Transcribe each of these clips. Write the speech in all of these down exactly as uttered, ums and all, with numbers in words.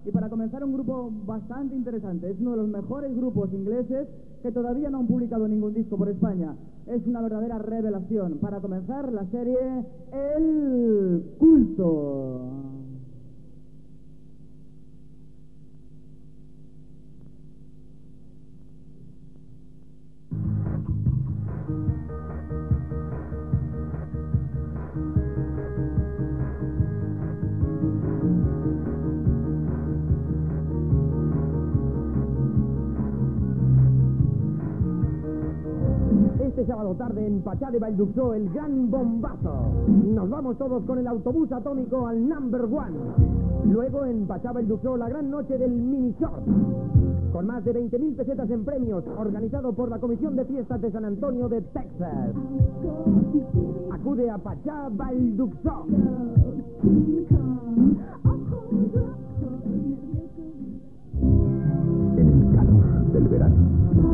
Y para comenzar, un grupo bastante interesante. Es uno de los mejores grupos ingleses que todavía no han publicado ningún disco por España. Es una verdadera revelación. Para comenzar, la serie El Culto. Este sábado tarde en Pachá de Vallduxó, el gran bombazo. Nos vamos todos con el autobús atómico al number one. Luego en Pachá Vallduxó, la gran noche del mini short. Con más de veinte mil pesetas en premios, organizado por la Comisión de Fiestas de San Antonio de Texas. Acude a Pachá Vallduxó. En el calor del verano.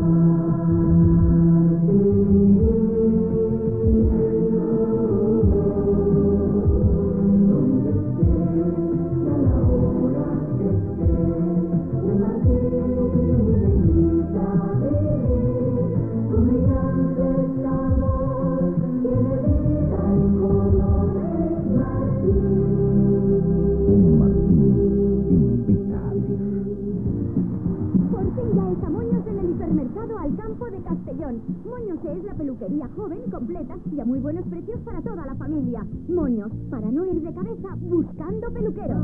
Moños es la peluquería joven, completa y a muy buenos precios para toda la familia. Moños, para no ir de cabeza buscando peluquero.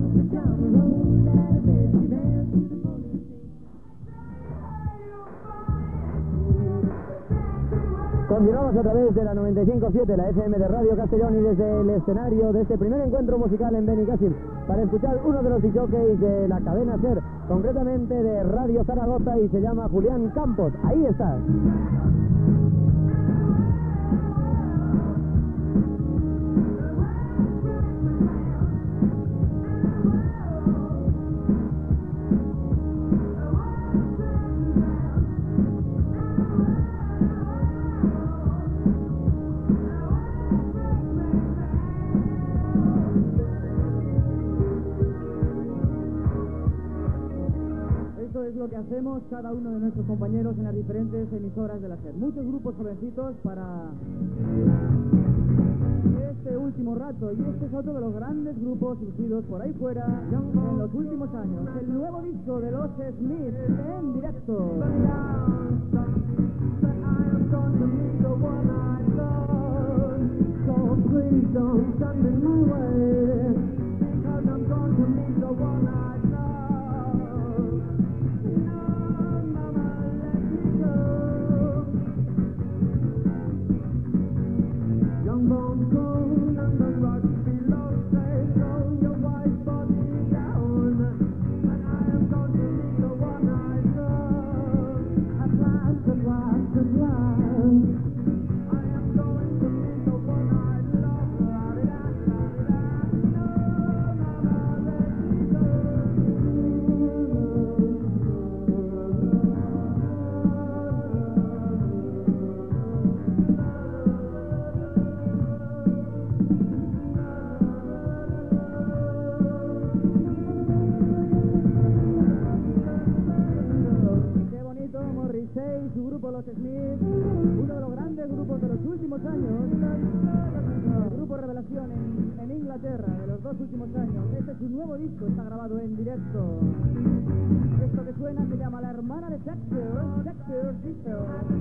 Continuamos a través de la noventa y cinco punto siete, la F M de Radio Castellón, y desde el escenario de este primer encuentro musical en Benicàssim para escuchar uno de los discjockeys de la cadena SER, concretamente de Radio Zaragoza, y se llama Julián Campos. Ahí está. Es lo que hacemos cada uno de nuestros compañeros en las diferentes emisoras de la SER. Muchos grupos jovencitos para este último rato, y este es otro de los grandes grupos surgidos por ahí fuera en los últimos años. El nuevo disco de los Smiths en directo. Su grupo Los Smiths, uno de los grandes grupos de los últimos años, el grupo Revelación en, en Inglaterra de los dos últimos años. Este es su nuevo disco, está grabado en directo. Esto que suena se llama La Hermana de Shakespeare, Shakespeare Sister.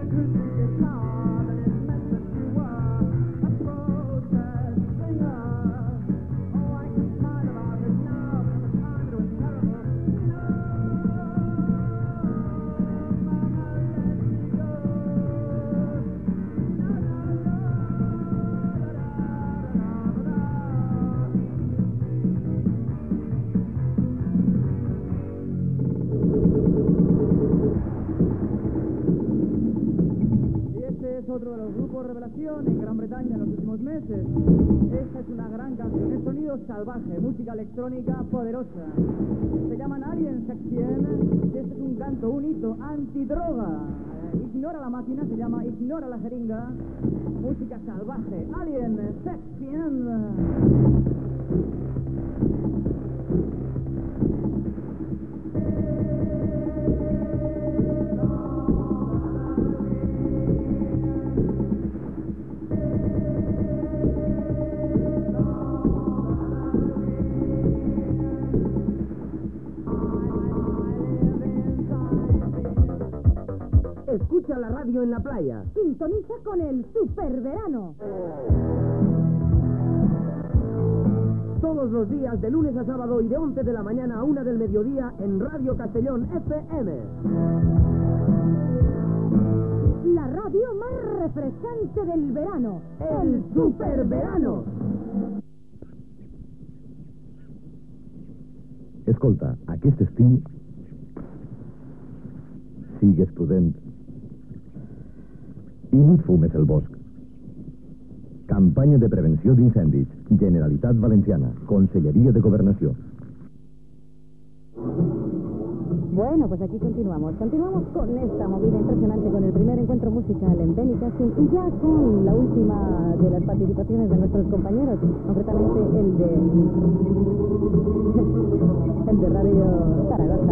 Otro de los grupos Revelación en Gran Bretaña en los últimos meses. Esta es una gran canción, es sonido salvaje, música electrónica poderosa. Se llaman Alien Section, y este es un canto, un hito antidroga. Eh, ignora la máquina, se llama Ignora la jeringa. Música salvaje, Alien Section. escucha la radio en la playa. Sintoniza con el superverano. Todos los días, de lunes a sábado y de once de la mañana a una del mediodía en Radio Castellón F M. La radio más refrescante del verano. El superverano. Escolta, aquest estiu sigues prudent i no et fumes el bosc. Campanya de prevenció d'incendis. Generalitat Valenciana. Conselleria de Gobernació. Bueno, pues aquí continuamos. Continuamos con esta movida impresionante, con el primer encuentro musical en Penny Casting y ya con la última de las participaciones de nuestros compañeros, concretamente el de el de Radio Zaragoza.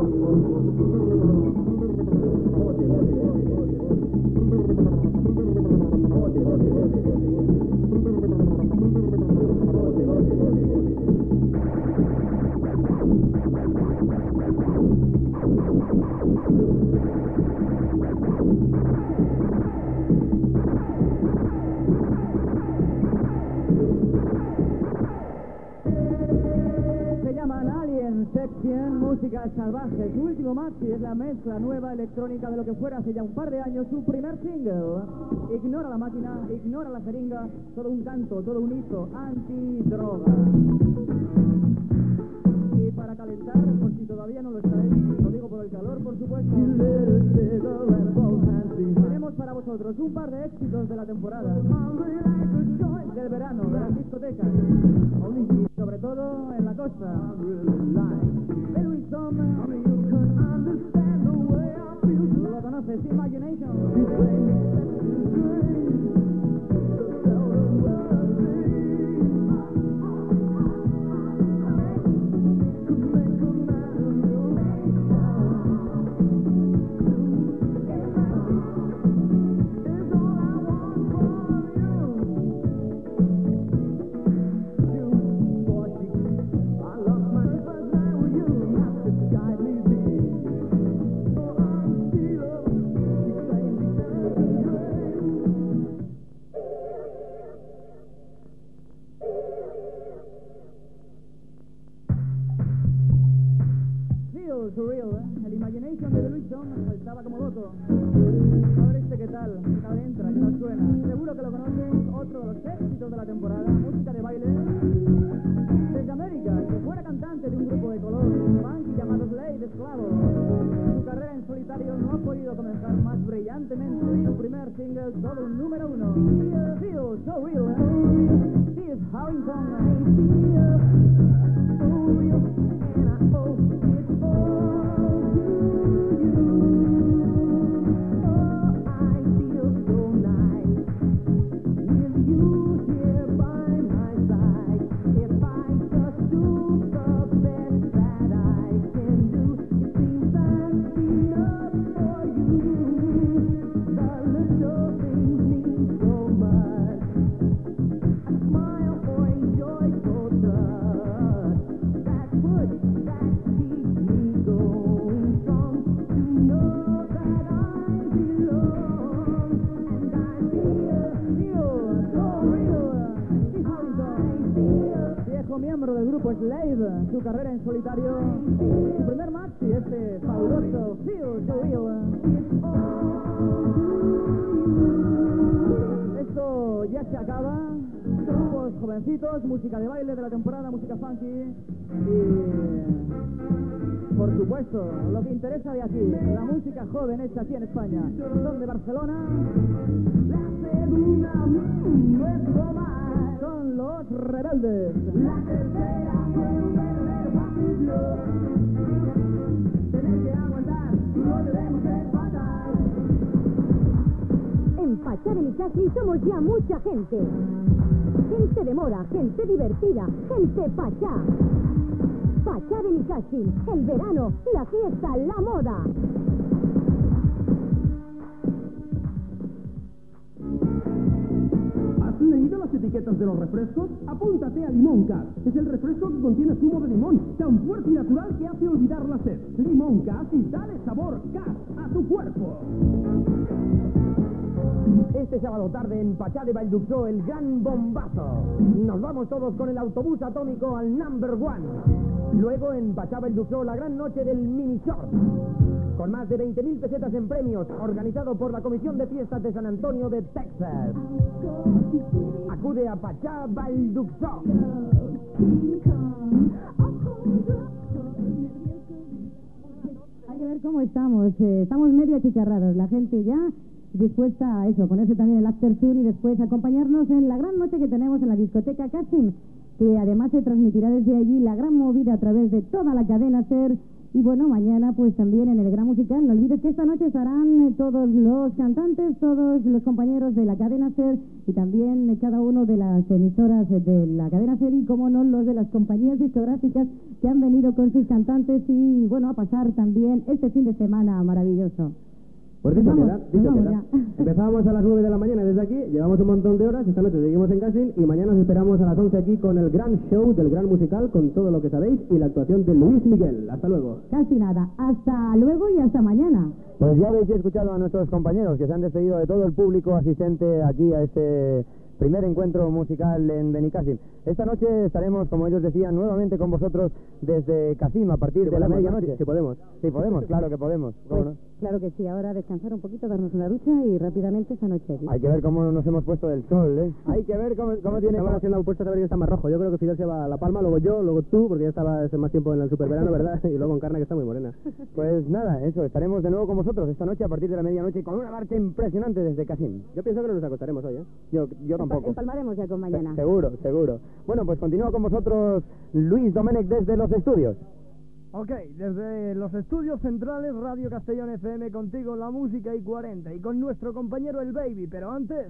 Se llaman Alien Section, música salvaje. Su último maxi es la mezcla nueva electrónica de lo que fuera hace ya un par de años su primer single. Ignora la máquina, ignora la jeringa, todo un canto, todo un hito antidroga. Y para calentar, por si todavía no lo estáis, lo digo por el calor, por supuesto, tenemos para vosotros un par de éxitos de la temporada, del verano, de las discotecas, y sobre todo en la costa. De Louis Tom, lo conoces, Imagination. Surreal, ¿eh? El Imagination de The Louis Tom saltaba como loco. A ver este qué tal, qué tal entra, qué tal suena. Seguro que lo conoces, otro de los éxitos de la temporada, música de baile. Desde América, que fuera cantante de un grupo de color funky llamado Slade Esclavo. Su carrera en solitario no ha podido comenzar más brillantemente. Su primer single, todo un número uno. Feel So Real, ¿eh? Steve Harrington. Miembro del grupo Slade, su carrera en solitario, su primer maxi, este fabuloso Feel So Real. Esto ya se acaba. Grupos jovencitos, música de baile de la temporada, música funky y, por supuesto, lo que interesa de aquí, la música joven hecha aquí en España. Son de Barcelona. Son los Rebeldes. La tercera fue un verdadero vacío. Tener que aguantar, no debemos ser fatal. En Pachá de Nicasi somos ya mucha gente. Gente de moda, gente divertida, gente Pachá. Pachá de Nicasi, el verano, la fiesta, la moda. ¿Has leído las etiquetas de los refrescos? Apúntate a Limón Cas. Es el refresco que contiene zumo de limón, tan fuerte y natural que hace olvidar la sed. Limón Cas y dale sabor Cas a tu cuerpo. Este sábado tarde en Pachá de Valduxó, el gran bombazo. Nos vamos todos con el autobús atómico al number one. Luego en Pachá Valduxó, la gran noche del mini short. Con más de veinte mil pesetas en premios, organizado por la Comisión de Fiestas de San Antonio de Texas. Acude a Pachá Valduxó. Hay que ver cómo estamos. Eh, estamos medio achicharrados. La gente ya dispuesta a eso, ponerse también el after tour y después acompañarnos en la gran noche que tenemos en la discoteca Cassim, que además se transmitirá desde allí la gran movida a través de toda la cadena SER. Y bueno, mañana pues también en el Gran Musical. No olvides que esta noche estarán eh, todos los cantantes, todos los compañeros de la cadena SER y también eh, cada uno de las emisoras eh, de la cadena SER y, como no, los de las compañías discográficas que han venido con sus cantantes y, bueno, a pasar también este fin de semana maravilloso. Pues dicho Vamos, queda, dicho vamos queda. ya. Empezamos a las nueve de la mañana desde aquí, llevamos un montón de horas, esta noche seguimos en Cassim y mañana os esperamos a las once aquí con el gran show del Gran Musical, con todo lo que sabéis y la actuación de Luis Miguel. Hasta luego. Casi nada. Hasta luego y hasta mañana. Pues ya habéis escuchado a nuestros compañeros que se han despedido de todo el público asistente aquí a este primer encuentro musical en Benicassim. Esta noche estaremos, como ellos decían, nuevamente con vosotros desde Cassim a partir de la medianoche. Si podemos. Sí, podemos, claro que podemos. ¿Cómo Pues, no? claro que sí. Ahora descansar un poquito, darnos una ducha y rápidamente esta noche aquí. Hay que ver cómo nos hemos puesto del sol, ¿eh? Hay que ver cómo, cómo tiene... Estamos haciendo apuestas a ver quién está más rojo. Yo creo que Fidel se va a La Palma, luego yo, luego tú, porque ya estaba hace más tiempo en el superverano, ¿verdad? Y luego Encarna, que está muy morena. Pues nada, eso, estaremos de nuevo con vosotros esta noche a partir de la medianoche con una marcha impresionante desde Cassim. Yo pienso que no nos acostaremos hoy, ¿eh? Yo, yo tampoco. Empalmaremos ya con mañana. Se- seguro, seguro. Bueno, pues continúa con vosotros Luis Domènech desde los estudios. Ok, desde los estudios centrales, Radio Castellón F M, contigo la música y cuarenta, y con nuestro compañero el Baby, pero antes...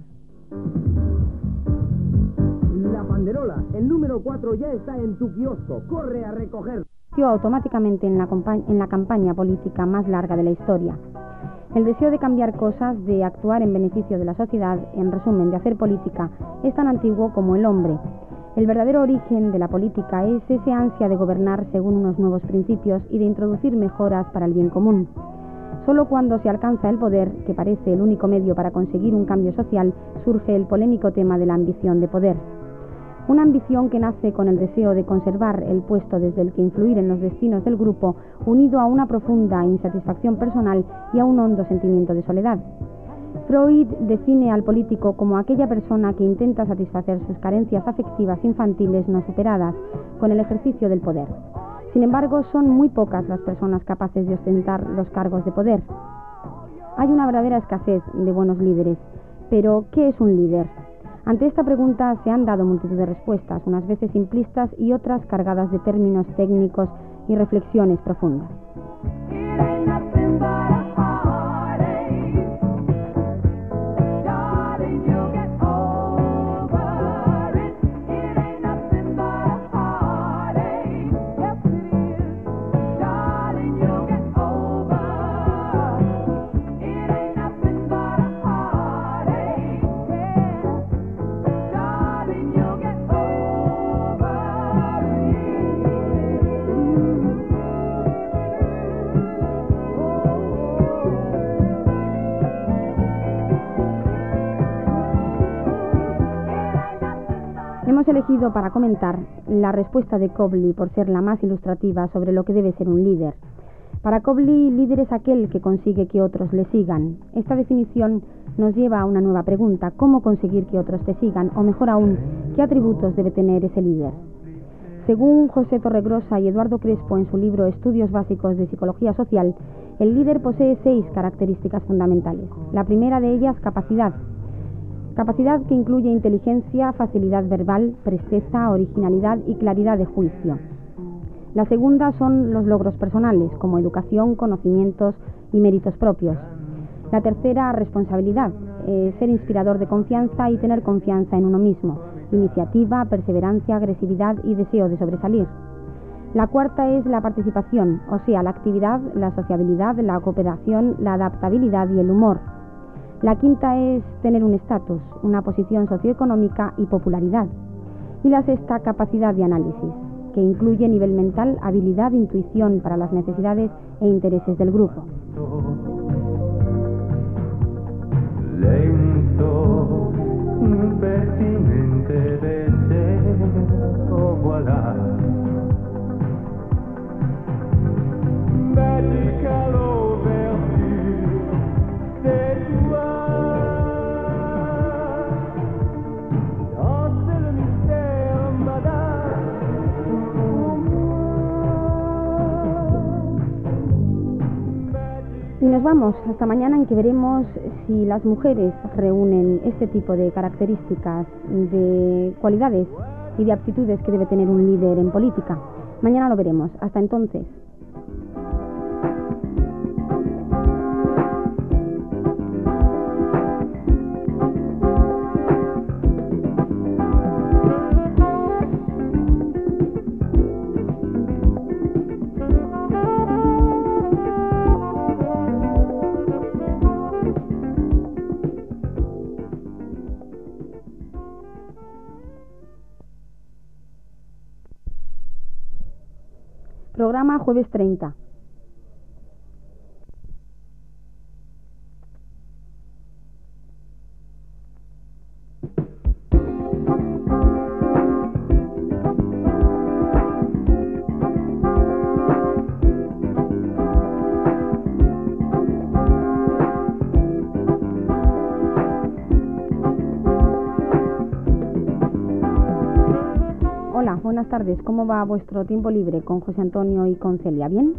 La Panderola, el número cuatro ya está en tu kiosco. Corre a recoger. Automáticamente en la, en la campaña política más larga de la historia. El deseo de cambiar cosas, de actuar en beneficio de la sociedad, en resumen, de hacer política, es tan antiguo como el hombre. El verdadero origen de la política es ese ansia de gobernar según unos nuevos principios y de introducir mejoras para el bien común. Solo cuando se alcanza el poder, que parece el único medio para conseguir un cambio social, surge el polémico tema de la ambición de poder. Una ambición que nace con el deseo de conservar el puesto desde el que influir en los destinos del grupo, unido a una profunda insatisfacción personal y a un hondo sentimiento de soledad. Freud define al político como aquella persona que intenta satisfacer sus carencias afectivas infantiles no superadas con el ejercicio del poder. Sin embargo, son muy pocas las personas capaces de ostentar los cargos de poder. Hay una verdadera escasez de buenos líderes. Pero, ¿qué es un líder? Ante esta pregunta se han dado multitud de respuestas, unas veces simplistas y otras cargadas de términos técnicos y reflexiones profundas. Hemos elegido para comentar la respuesta de Cobley por ser la más ilustrativa sobre lo que debe ser un líder. Para Cobley, líder es aquel que consigue que otros le sigan. Esta definición nos lleva a una nueva pregunta: ¿cómo conseguir que otros te sigan? O mejor aún, ¿qué atributos debe tener ese líder? Según José Torregrosa y Eduardo Crespo en su libro Estudios Básicos de Psicología Social, el líder posee seis características fundamentales. La primera de ellas, capacidad. Capacidad que incluye inteligencia, facilidad verbal, presteza, originalidad y claridad de juicio. La segunda son los logros personales, como educación, conocimientos y méritos propios. La tercera, responsabilidad, eh, ser inspirador de confianza y tener confianza en uno mismo, iniciativa, perseverancia, agresividad y deseo de sobresalir. La cuarta es la participación, o sea, la actividad, la sociabilidad, la cooperación, la adaptabilidad y el humor. La quinta es tener un estatus, una posición socioeconómica y popularidad. Y la sexta, capacidad de análisis, que incluye nivel mental, habilidad, intuición para las necesidades e intereses del grupo. Lento, pertinente deseo, voilà. Magical overture de toi. Oh, c'est le mystère, madame. Y nos vamos hasta mañana, en que veremos si las mujeres reúnen este tipo de características, de cualidades y de aptitudes que debe tener un líder en política. Mañana lo veremos. Hasta entonces. Programa jueves treinta. Hola, buenas tardes. ¿Cómo va vuestro tiempo libre con José Antonio y con Celia? ¿Bien?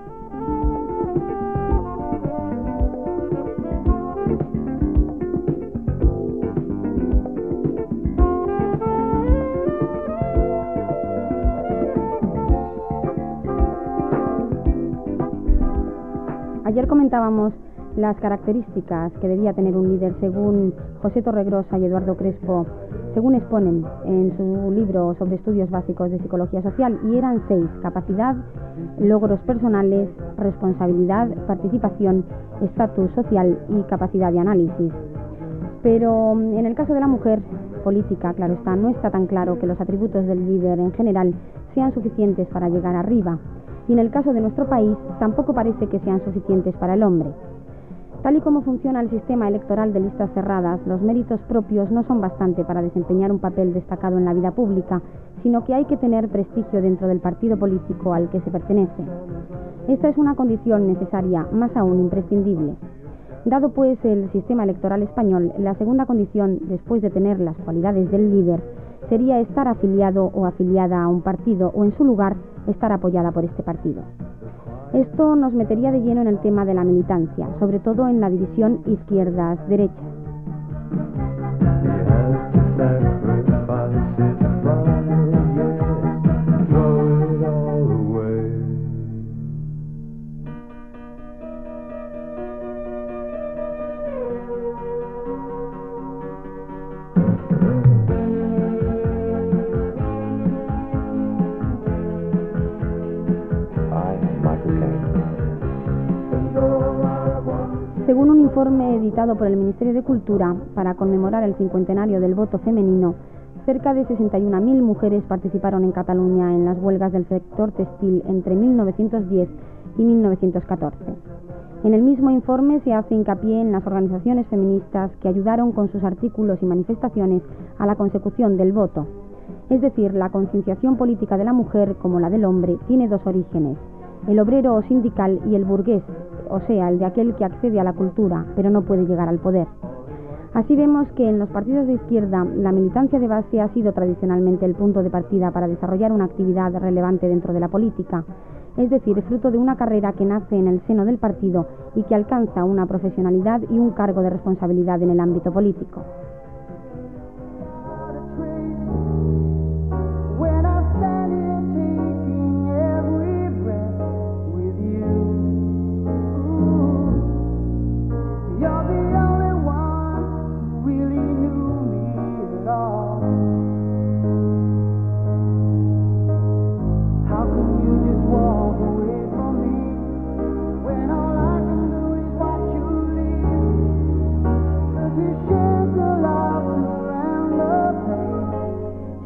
Ayer comentábamos las características que debía tener un líder según José Torregrosa y Eduardo Crespo, según exponen en su libro sobre estudios básicos de psicología social, y eran seis: capacidad, logros personales, responsabilidad, participación, estatus social y capacidad de análisis. Pero en el caso de la mujer política, claro está, no está tan claro que los atributos del líder en general sean suficientes para llegar arriba, y en el caso de nuestro país tampoco parece que sean suficientes para el hombre. Tal y como funciona el sistema electoral de listas cerradas, los méritos propios no son bastante para desempeñar un papel destacado en la vida pública, sino que hay que tener prestigio dentro del partido político al que se pertenece. Esta es una condición necesaria, más aún imprescindible. Dado pues el sistema electoral español, la segunda condición, después de tener las cualidades del líder, sería estar afiliado o afiliada a un partido, o en su lugar, estar apoyada por este partido. Esto nos metería de lleno en el tema de la militancia, sobre todo en la división izquierdas-derechas. Según un informe editado por el Ministerio de Cultura para conmemorar el cincuentenario del voto femenino, cerca de sesenta y una mil mujeres participaron en Cataluña en las huelgas del sector textil entre mil novecientos diez y mil novecientos catorce. En el mismo informe se hace hincapié en las organizaciones feministas que ayudaron con sus artículos y manifestaciones a la consecución del voto. Es decir, la concienciación política de la mujer, como la del hombre, tiene dos orígenes: el obrero o sindical y el burgués, o sea, el de aquel que accede a la cultura, pero no puede llegar al poder. Así vemos que en los partidos de izquierda la militancia de base ha sido tradicionalmente el punto de partida para desarrollar una actividad relevante dentro de la política, es decir, fruto de una carrera que nace en el seno del partido y que alcanza una profesionalidad y un cargo de responsabilidad en el ámbito político.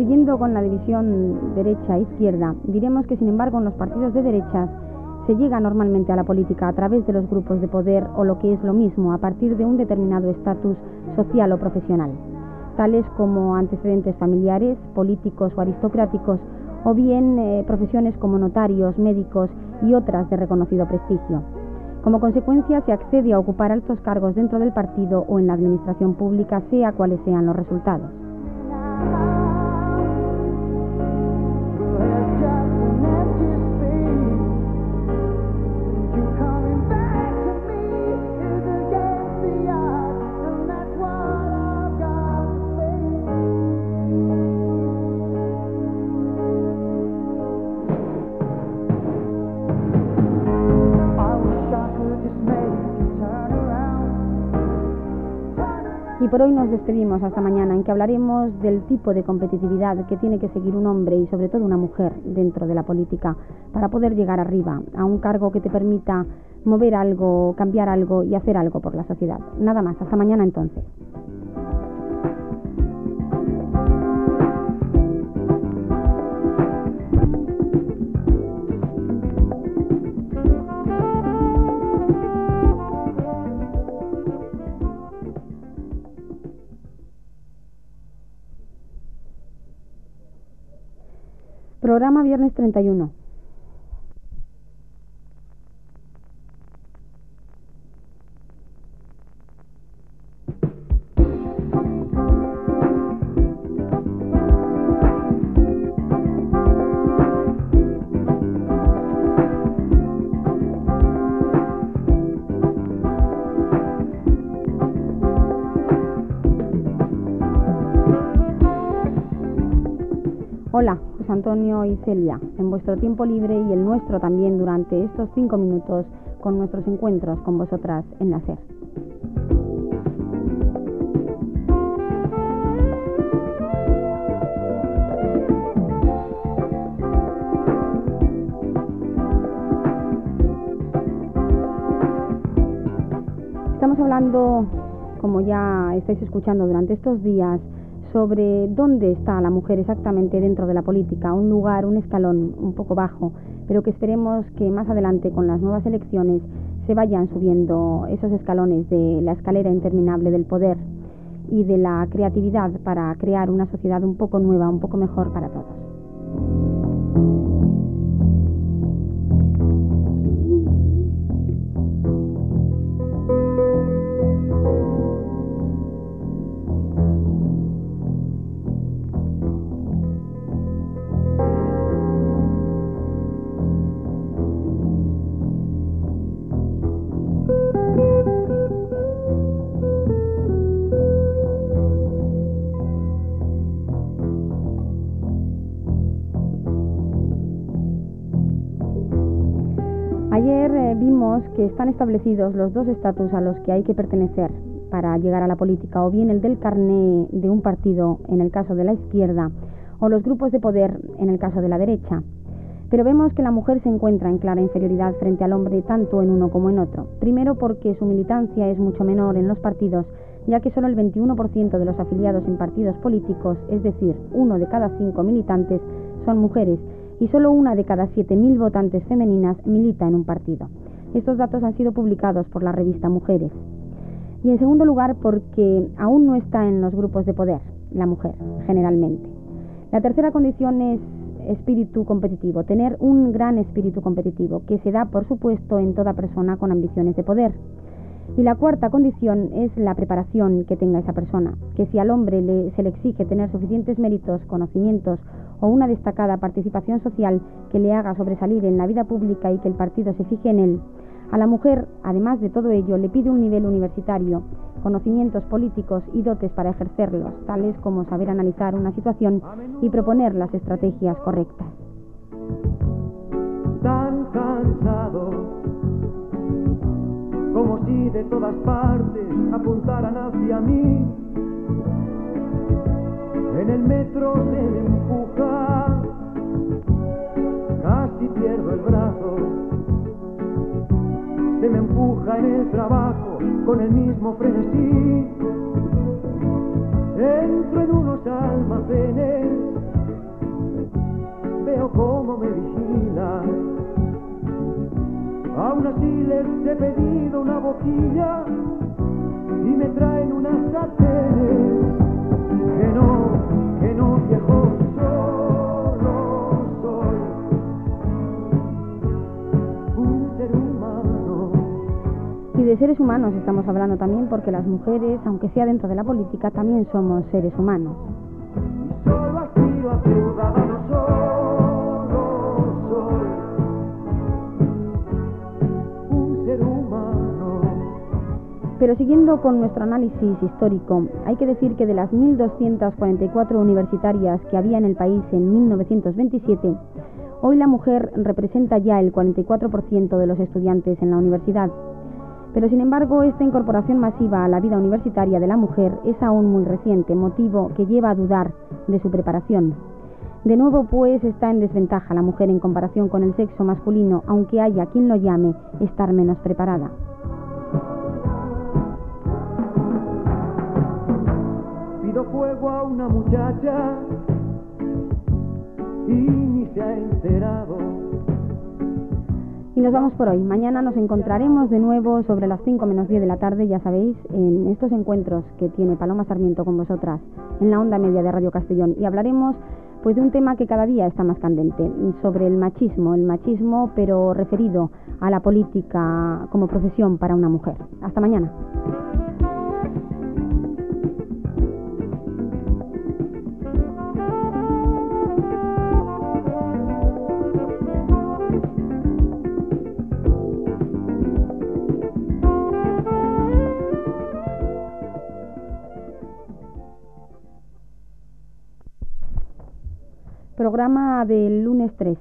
siguiendo con la división derecha-izquierda, diremos que sin embargo en los partidos de derechas se llega normalmente a la política a través de los grupos de poder o lo que es lo mismo, a partir de un determinado estatus social o profesional, tales como antecedentes familiares, políticos o aristocráticos, o bien eh, profesiones como notarios, médicos y otras de reconocido prestigio. Como consecuencia, se accede a ocupar altos cargos dentro del partido o en la administración pública, sea cuales sean los resultados. Y por hoy nos despedimos hasta mañana, en que hablaremos del tipo de competitividad que tiene que seguir un hombre y sobre todo una mujer dentro de la política para poder llegar arriba, a un cargo que te permita mover algo, cambiar algo y hacer algo por la sociedad. Nada más, hasta mañana entonces. Programa viernes treinta y uno. Hola, José Antonio y Celia, en vuestro tiempo libre y el nuestro también durante estos cinco minutos con nuestros encuentros con vosotras en la SER. Estamos hablando, como ya estáis escuchando durante estos días, sobre dónde está la mujer exactamente dentro de la política, un lugar, un escalón un poco bajo, pero que esperemos que más adelante con las nuevas elecciones se vayan subiendo esos escalones de la escalera interminable del poder y de la creatividad para crear una sociedad un poco nueva, un poco mejor para todos. Ayer eh, vimos que están establecidos los dos estatus a los que hay que pertenecer para llegar a la política, o bien el del carné de un partido en el caso de la izquierda, o los grupos de poder en el caso de la derecha. Pero vemos que la mujer se encuentra en clara inferioridad frente al hombre tanto en uno como en otro. Primero porque su militancia es mucho menor en los partidos, ya que solo el veintiuno por ciento de los afiliados en partidos políticos, es decir, uno de cada cinco militantes, son mujeres, y solo una de cada siete mil votantes femeninas milita en un partido. Estos datos han sido publicados por la revista Mujeres. Y en segundo lugar, porque aún no está en los grupos de poder, la mujer, generalmente. La tercera condición es espíritu competitivo, tener un gran espíritu competitivo, que se da, por supuesto, en toda persona con ambiciones de poder. Y la cuarta condición es la preparación que tenga esa persona, que si al hombre le, se le exige tener suficientes méritos, conocimientos o una destacada participación social que le haga sobresalir en la vida pública y que el partido se fije en él, a la mujer, además de todo ello, le pide un nivel universitario, conocimientos políticos y dotes para ejercerlos, tales como saber analizar una situación y proponer las estrategias correctas. Tan cansado, como si de todas partes apuntaran hacia mí. En el metro se me empuja, casi pierdo el brazo. Se me empuja en el trabajo con el mismo frenesí. Entro en unos almacenes veo cómo me vigila. Aún así les he pedido una boquilla y me traen unas sartenes. Que no, que no, viejo, solo soy un ser humano. Y de seres humanos estamos hablando también, porque las mujeres, aunque sea dentro de la política, también somos seres humanos. Y solo aspiro a ciudadano, solo soy un ser humano. Pero siguiendo con nuestro análisis histórico, hay que decir que de las mil doscientas cuarenta y cuatro universitarias que había en el país en mil novecientos veintisiete, hoy la mujer representa ya el cuarenta y cuatro por ciento de los estudiantes en la universidad. Pero sin embargo, esta incorporación masiva a la vida universitaria de la mujer es aún muy reciente, motivo que lleva a dudar de su preparación. De nuevo, pues, está en desventaja la mujer en comparación con el sexo masculino, aunque haya quien lo llame estar menos preparada. Pido fuego a una muchacha y ni se ha enterado. Y nos vamos por hoy. Mañana nos encontraremos de nuevo sobre las cinco menos diez de la tarde, ya sabéis, en estos encuentros que tiene Paloma Sarmiento con vosotras en la onda media de Radio Castellón. Y hablaremos pues de un tema que cada día está más candente, sobre el machismo, el machismo pero referido a la política como profesión para una mujer. Hasta mañana. Programa del lunes tres.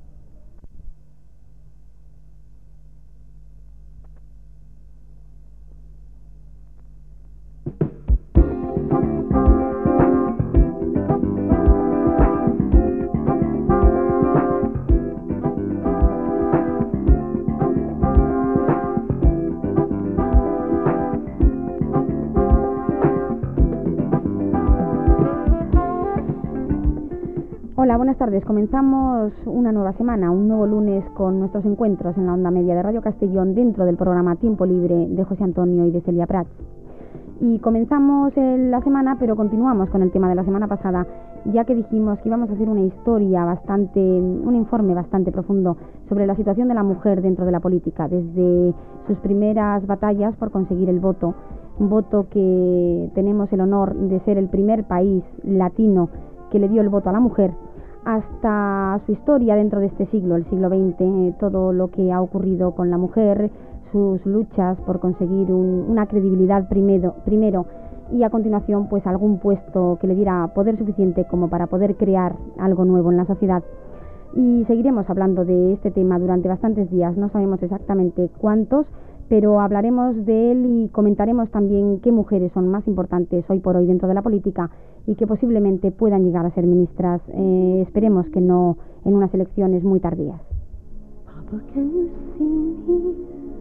Hola, buenas tardes. Comenzamos una nueva semana, un nuevo lunes con nuestros encuentros en la onda media de Radio Castellón dentro del programa Tiempo Libre de José Antonio y de Celia Prats. Y comenzamos la semana, pero continuamos con el tema de la semana pasada, ya que dijimos que íbamos a hacer una historia bastante, un informe bastante profundo sobre la situación de la mujer dentro de la política, desde sus primeras batallas por conseguir el voto, un voto que tenemos el honor de ser el primer país latino que le dio el voto a la mujer, hasta su historia dentro de este siglo, el siglo veinte, eh, todo lo que ha ocurrido con la mujer, sus luchas por conseguir un, una credibilidad primero, primero y a continuación pues algún puesto que le diera poder suficiente como para poder crear algo nuevo en la sociedad. Y seguiremos hablando de este tema durante bastantes días, no sabemos exactamente cuántos, pero hablaremos de él y comentaremos también qué mujeres son más importantes hoy por hoy dentro de la política y que posiblemente puedan llegar a ser ministras, eh, esperemos que no en unas elecciones muy tardías. Papa, can you see me?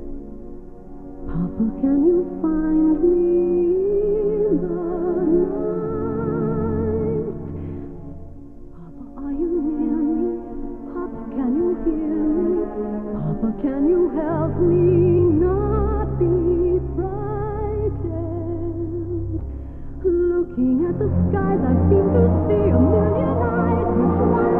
Papa, can you find me in the night? Papa, are you near me? Papa, can you hear me? Papa, can you help me not be frightened? Looking at the skies, I seem to see a million eyes. Which one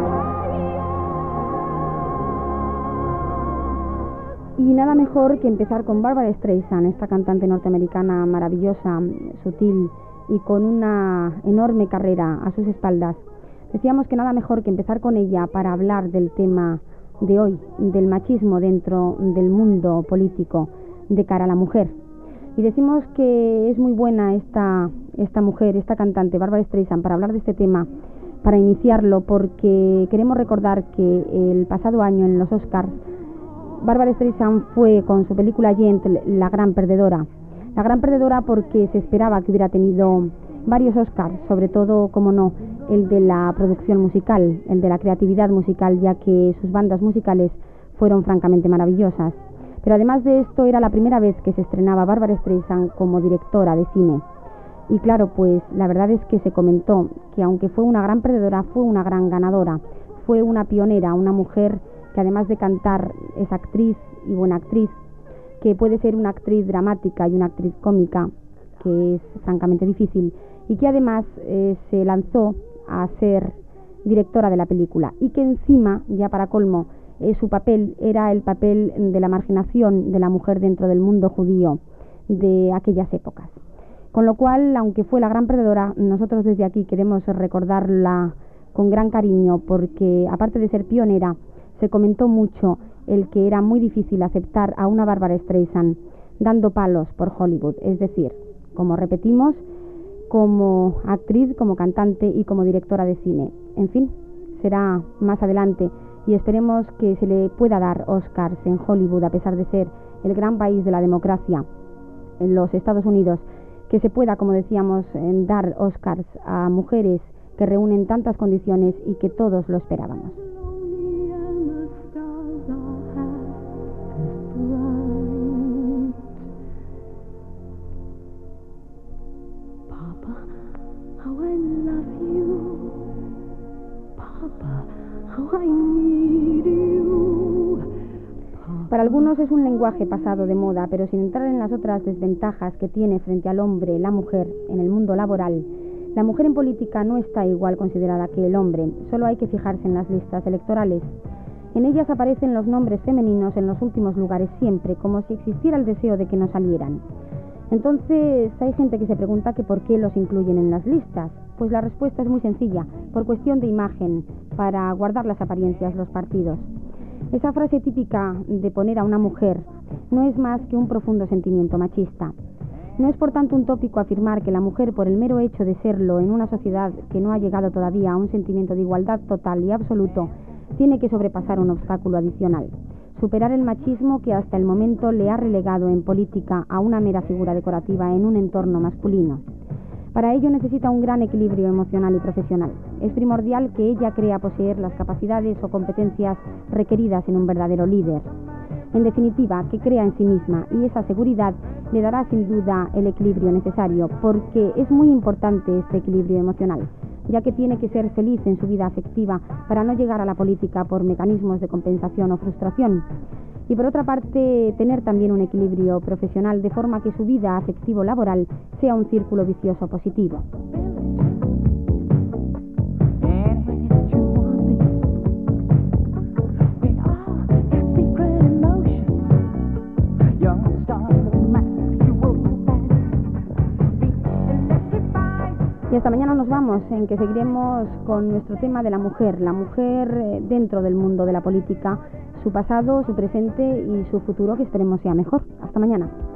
Y nada mejor que empezar con Barbra Streisand, esta cantante norteamericana maravillosa, sutil y con una enorme carrera a sus espaldas. Decíamos que nada mejor que empezar con ella para hablar del tema de hoy, del machismo dentro del mundo político de cara a la mujer. Y decimos que es muy buena esta, esta mujer, esta cantante, Barbra Streisand, para hablar de este tema, para iniciarlo, porque queremos recordar que el pasado año en los Oscars, Barbra Streisand fue con su película Gentle la gran perdedora. La gran perdedora porque se esperaba que hubiera tenido varios Oscars, sobre todo, como no, el de la producción musical, el de la creatividad musical, ya que sus bandas musicales fueron francamente maravillosas. Pero además de esto, era la primera vez que se estrenaba Barbra Streisand como directora de cine. Y claro, pues la verdad es que se comentó que aunque fue una gran perdedora, fue una gran ganadora. fue una pionera, una mujer que además de cantar es actriz y buena actriz, que puede ser una actriz dramática y una actriz cómica, que es francamente difícil, y que además eh, se lanzó a ser directora de la película, y que encima, ya para colmo, eh, su papel era el papel de la marginación de la mujer dentro del mundo judío de aquellas épocas. Con lo cual, aunque fue la gran perdedora, nosotros desde aquí queremos recordarla con gran cariño, porque aparte de ser pionera, se comentó mucho el que era muy difícil aceptar a una Barbra Streisand dando palos por Hollywood, es decir, como repetimos, como actriz, como cantante y como directora de cine. En fin, será más adelante y esperemos que se le pueda dar Oscars en Hollywood, a pesar de ser el gran país de la democracia en los Estados Unidos, que se pueda, como decíamos, dar Oscars a mujeres que reúnen tantas condiciones y que todos lo esperábamos. Para algunos es un lenguaje pasado de moda, pero sin entrar en las otras desventajas que tiene frente al hombre la mujer en el mundo laboral, la mujer en política no está igual considerada que el hombre, solo hay que fijarse en las listas electorales. En ellas aparecen los nombres femeninos en los últimos lugares siempre, como si existiera el deseo de que no salieran. Entonces hay gente que se pregunta que por qué los incluyen en las listas. Pues la respuesta es muy sencilla, por cuestión de imagen, para guardar las apariencias los partidos. Esa frase típica de poner a una mujer no es más que un profundo sentimiento machista. No es por tanto un tópico afirmar que la mujer, por el mero hecho de serlo en una sociedad que no ha llegado todavía a un sentimiento de igualdad total y absoluto, tiene que sobrepasar un obstáculo adicional, superar el machismo que hasta el momento le ha relegado en política a una mera figura decorativa en un entorno masculino. Para ello necesita un gran equilibrio emocional y profesional. Es primordial que ella crea poseer las capacidades o competencias requeridas en un verdadero líder. En definitiva, que crea en sí misma, y esa seguridad le dará sin duda el equilibrio necesario, porque es muy importante este equilibrio emocional, ya que tiene que ser feliz en su vida afectiva para no llegar a la política por mecanismos de compensación o frustración. Y por otra parte, tener también un equilibrio profesional de forma que su vida afectivo-laboral sea un círculo vicioso positivo. Y hasta mañana nos vamos, en que seguiremos con nuestro tema de la mujer, la mujer dentro del mundo de la política, su pasado, su presente y su futuro, que esperemos sea mejor. Hasta mañana.